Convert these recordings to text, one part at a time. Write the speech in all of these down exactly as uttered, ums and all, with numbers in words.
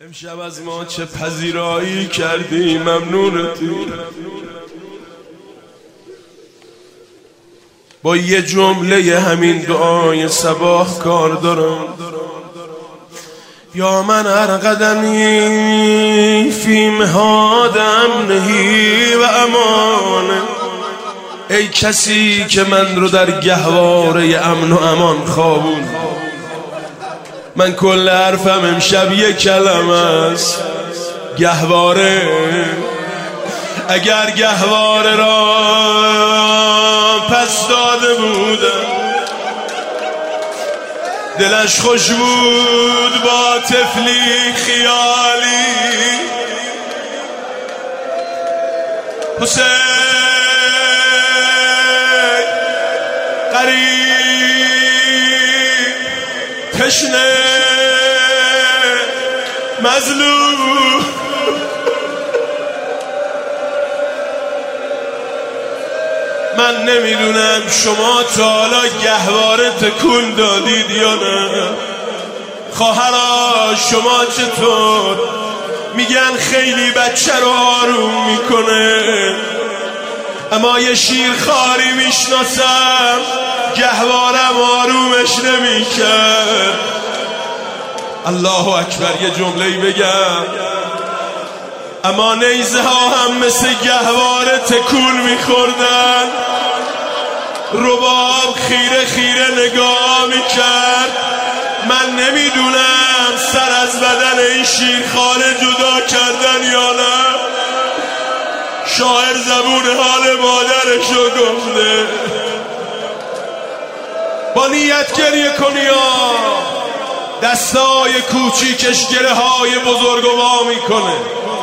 امشب از ما چه پذیرایی کردی، ممنونتی. با یه جمله همین دعای صباح کار دارم. یا من ارقدنی فی مهاد امنهی و امانه، ای کسی که من رو در گهواره امن و امان خوابون. من کل حرفم امشب یک کلمه است، گهواره. اگر گهواره را پس داده بودم، دلش خوش بود با طفلی خیالی. حسین قریب تشنه مظلوم، من نمیدونم شما تا حالا گهواره تکون دادید یا نه. خواهرا شما چطور؟ میگن خیلی بچه رو آروم میکنه، اما یه شیرخواری میشناسم گهوارم آرومش نمیکرد. الله اکبر. یه جمله‌ای بگم، اما نیزه ها هم مثل گهواره تکون میخوردن. رباب خیره خیره نگاه میکرد. من نمیدونم سر از بدن این شیرخواره جدا کردن یا نه. شاعر زبون حال مادرشو گفته. با نیت گریه کنی یا دستای کوچیکش گره های بزرگ وا میکنه.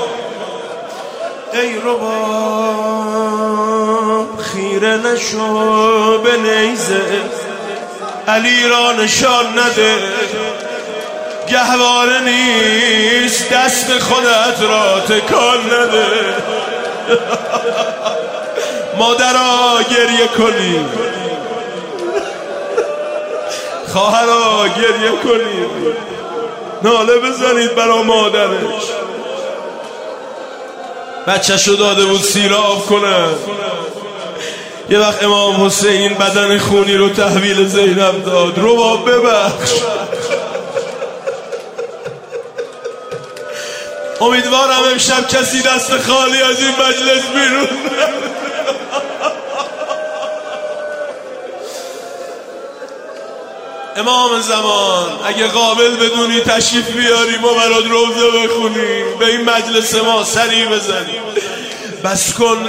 ای رباب خیره نشو به نیزه، علی را نشان نده. گهواره نیست دست خودت را تکان نده. مادرها گریه کنی، خواهرها گریه کنی، ناله بزنید برا مادرش. بچه شو داده بود سیراب کنن. یه وقت امام حسین بدن خونی رو تحویل زینب داد. رباب ببخش. امیدوارم امشب کسی دست خالی از این مجلس بیرون. امام زمان اگه قابل بدونی تشریف بیاریم و برات روزه بخونیم، به این مجلس ما سری بزنیم. بس کن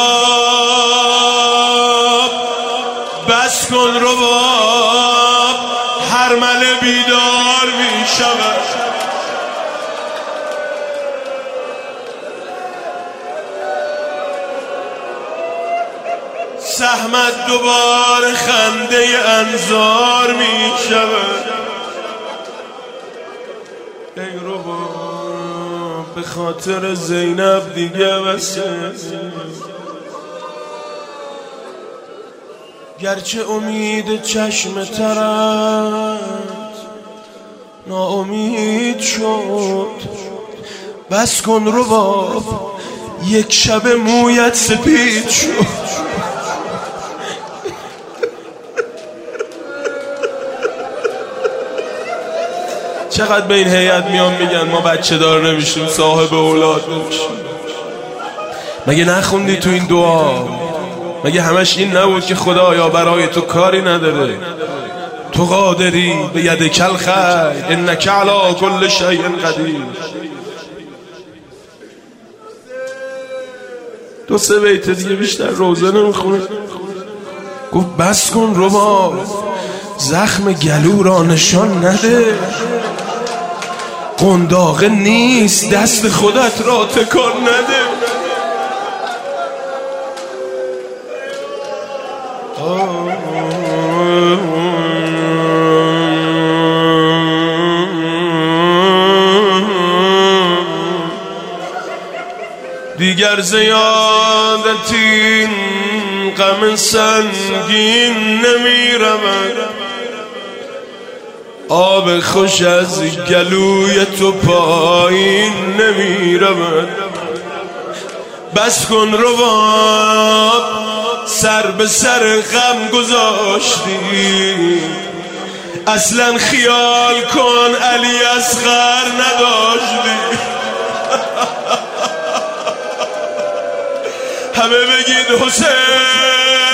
رباب، بس کن رباب، هر مله بیدار می شود. سهمت دوباره خنده انظار می شود. ای رباب به خاطر زینب دیگه بسه، گرچه امید چشم ترت ناامید شد. بس کن رباب یک شب مویت سپید شد. چقدر به این هیئت میان میگن ما بچه دار نمیشیم، صاحب اولاد نمیشیم. مگه نخوندی تو این دعا؟ مگه همش این نبود که خدایا برای تو کاری نداره؟ تو قادری به ید کل خیر انک علی کل شیء قدیر. دو سه بیت دیگه بیشتر روزه نمیخونه. گفت بس کن رباب زخم گلو را نشان نده. قنداقه نیست دست خودت را تکان نده. دیگر زیادتی غم سنگین نمی رود. آب خوش از گلوی تو پایین نمیرود. بس کن رواب سر به سر غم گذاشتی، اصلا خیال کن علی اصغر نداشتی. همه بگید حسین